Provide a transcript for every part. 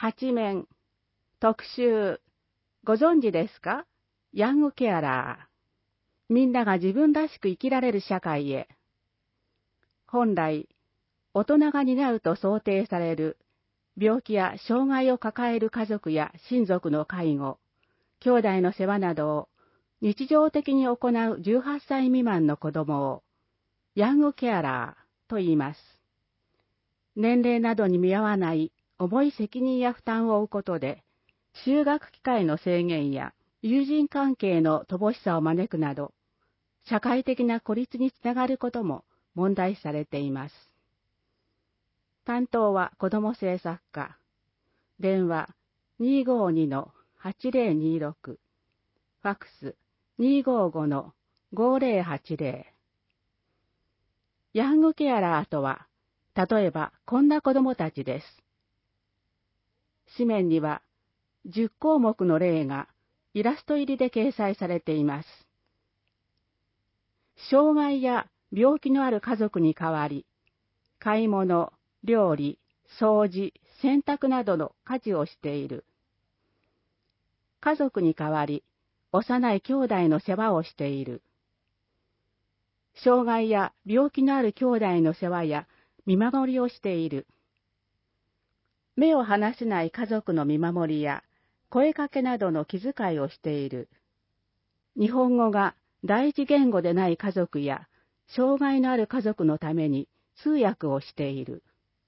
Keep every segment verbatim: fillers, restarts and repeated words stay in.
八面、特集、ご存知ですか？ヤングケアラー。みんなが自分らしく生きられる社会へ。本来、大人が担うと想定される病気や障害を抱える家族や親族の介護、兄弟の世話などを日常的に行うじゅうはっさい未満の子供をヤングケアラーと言います。年齢などに見合わない重い責任や負担を負うことで、就学機会の制限や友人関係の乏しさを招くなど、社会的な孤立につながることも問題視されています。担当は子ども政策課。電話 にーごーにのはちぜろにろく。ファックス にーごーごのごぜろはちぜろ。ヤングケアラーとは、例えばこんな子どもたちです。紙面にはじゅっこうもくの例がイラスト入りで掲載されています。障害や病気のある家族に代わり、買い物、料理、掃除、洗濯などの家事をしている。家族に代わり、幼い兄弟の世話をしている。障害や病気のある兄弟の世話や見守りをしている。目を離せない家族の見守りや声かけなどの気遣いをしている。日本語が第一言語でない家族や障害のある家族のために通訳をしている。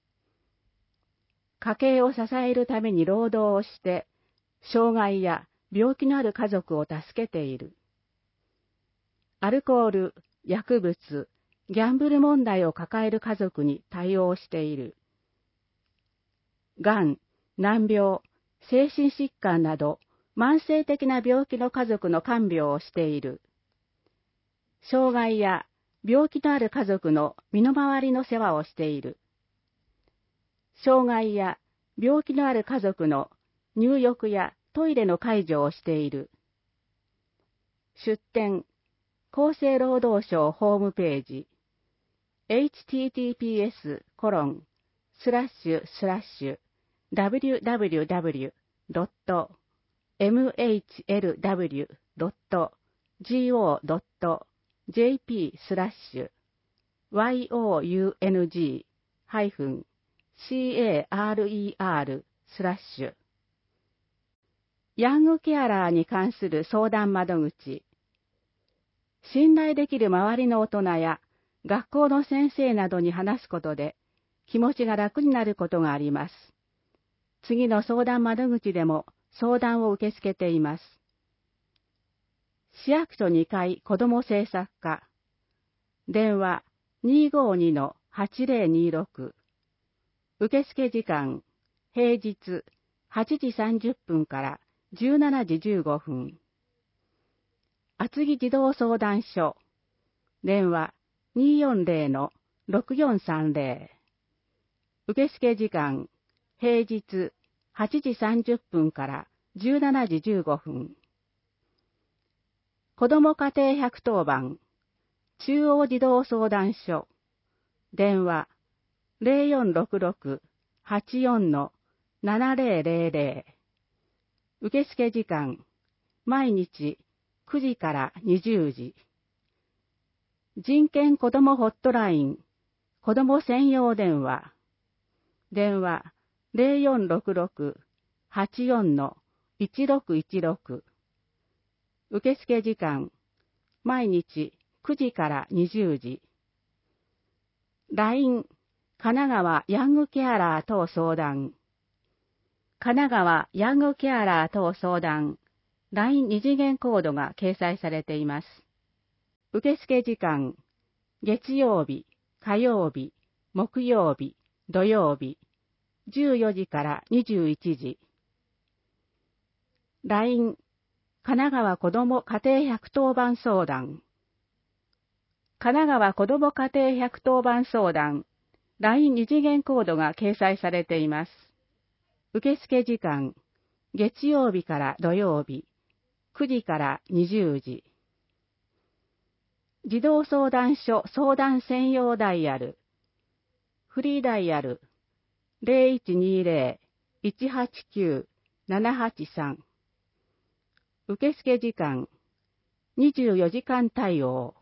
家計を支えるために労働をして、障害や病気のある家族を助けている。アルコール、薬物、ギャンブル問題を抱える家族に対応している。がん、難病、精神疾患など慢性的な病気の家族の看病をしている。障害や病気のある家族の身の回りの世話をしている。障害や病気のある家族の入浴やトイレの介助をしている。出典、厚生労働省ホームページ、エイチティーティーピーエスコロンスラッシュスラッシュダブリューダブリューダブリュードットエムエイチエルダブリュードットジーオードットジェーピースラッシュワイオーユーエヌジーハイフンシーエーアールイーアールスラッシュヤングケアラーに関する相談窓口。信頼できる周りの大人や学校の先生などに話すことで気持ちが楽になることがあります。次の相談窓口でも相談を受け付けています。市役所にかい子ども政策課。電話 にーごーにのはちぜろにろく。受付時間、平日はちじさんじゅっぷんからじゅうしちじじゅうごふん。厚木児童相談所。電話 にーよんぜろのろくよんさんぜろ。受付時間、平日はちじさんじゅっぷんからじゅうしちじじゅうごふん。子ども家庭百当番、中央児童相談所。電話ゼロよんろくろく はちよんのななぜろぜろぜろ。受付時間、毎日くじからにじゅうじ。人権子どもホットライン、子ども専用電話。電話ゼロよんろくろく はちよんのいちろくいちろく。受付時間、毎日くじからにじゅうじ。ライン、神奈川ヤングケアラー等相談。神奈川ヤングケアラー等相談。ライン 二次元コードが掲載されています。受付時間、月曜日、火曜日、木曜日、土曜日、じゅうよじからにじゅういちじ。ライン、神奈川子ども家庭百当番相談。神奈川子ども家庭百当番相談。ライン 二次元コードが掲載されています。受付時間、月曜日から土曜日、くじからにじゅうじ。児童相談所相談専用ダイヤル。フリーダイヤルゼロいちにゼロいちはちきゅう ななはちさん。受付時間にじゅうよじかん対応。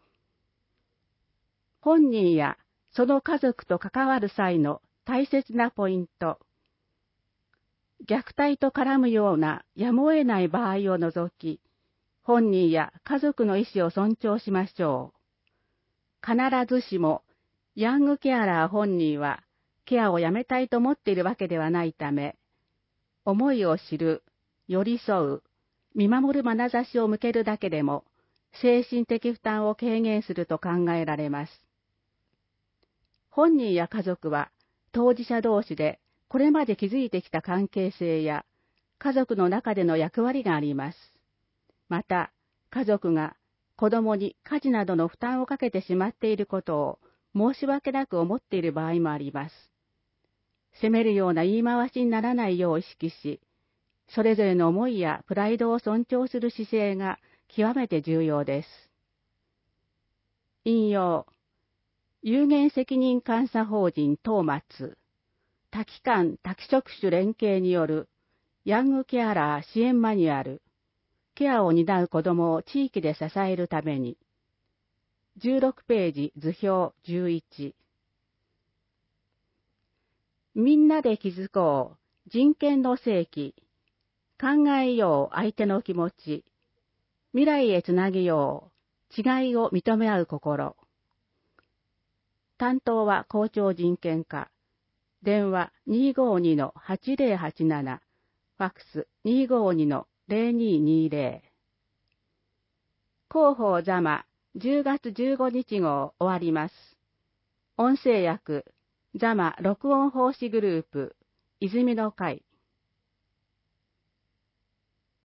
本人やその家族と関わる際の大切なポイント。虐待と絡むようなやむを得ない場合を除き、本人や家族の意思を尊重しましょう。必ずしも、ヤングケアラー本人はケアをやめたいと思っているわけではないため、思いを知る、寄り添う、見守る眼差しを向けるだけでも、精神的負担を軽減すると考えられます。本人や家族は当事者同士でこれまで築いてきた関係性や家族の中での役割があります。また、家族が子供に家事などの負担をかけてしまっていることを申し訳なく思っている場合もあります。責めるような言い回しにならないよう意識し、それぞれの思いやプライドを尊重する姿勢が極めて重要です。引用。有限責任監査法人東松、多機関多職種連携によるヤングケアラー支援マニュアル、ケアを担う子どもを地域で支えるために、じゅうろくページ図表じゅういち。みんなで築こう、人権の正規、考えよう相手の気持ち、未来へつなげよう、違いを認め合う心。担当は校長人権課。電話 にーごーにのはちぜろはちなな、ファックス にーごーにのぜろにーにーぜろ。広報ざまじゅうがつじゅうごにち号終わります。音声訳ざま録音奉仕グループ泉の会。